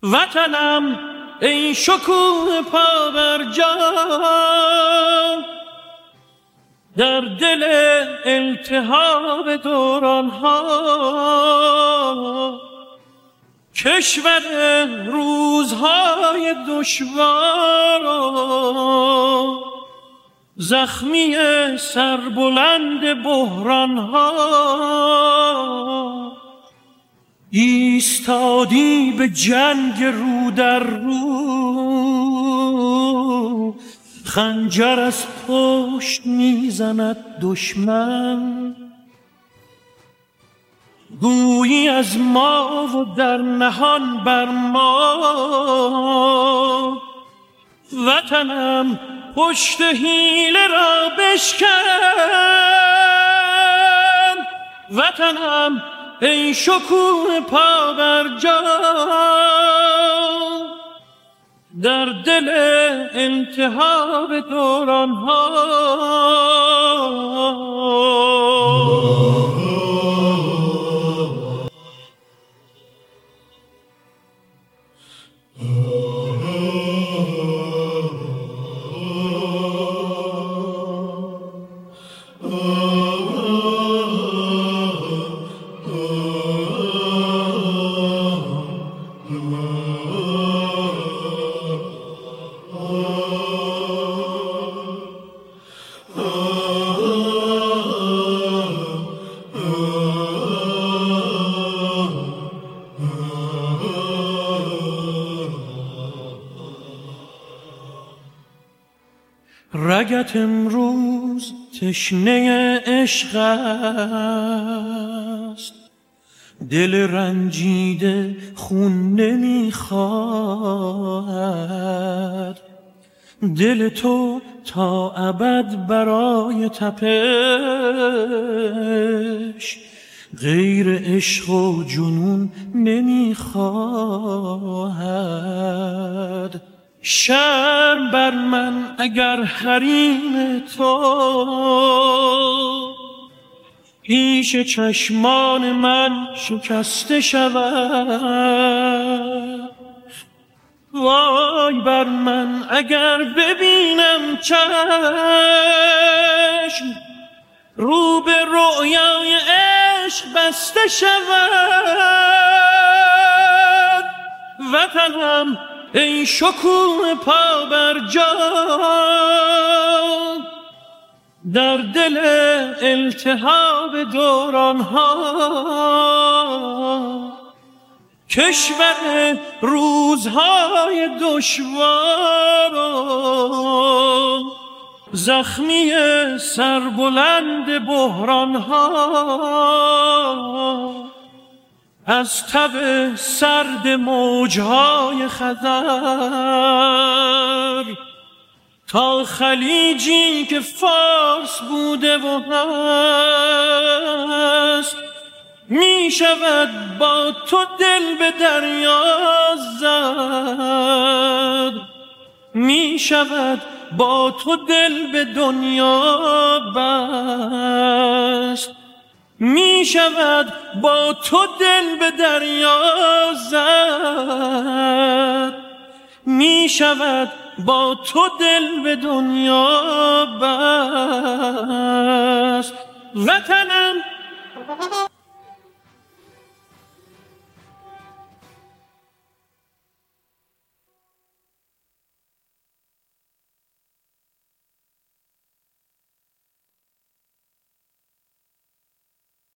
وطنم ای شکوه پابرجا، در دل التهاب دورانها، کشور روزهای دشوار، زخمی سربلند بحرانها، ایستادی به جنگ رو در رو، خنجر از پشت میزند دشمن، گویی از ما و در نهان بر ما. وطنم پشت حیله را بشکن، وطنم ای شکوه پابرجا، در دل التهاب دورانها. رگت امروز تشنه عشق است، دل رنجیده خون نمیخواهد، دل تو تا ابد برای تپش غیر عشق و جنون نمیخواهد. شرم بر من اگر حریم تو پیش چشمان من شکسته شود. وای بر من اگر ببینم چشم رو به رؤیای عشق بسته شود. وطنم ای شکوه پابرجا، در دل التهاب دورانها، کشور روزهای دشوار، زخمی سربلند بحرانها، از تب سرد موجهای خزر تا خلیجی که فارس بوده و هست، می شود با تو دل به دریا زد، می شود با تو دل به دنیا بست، می شود با تو دل به دریا زد، می شود با تو دل به دنیا بست. وطنم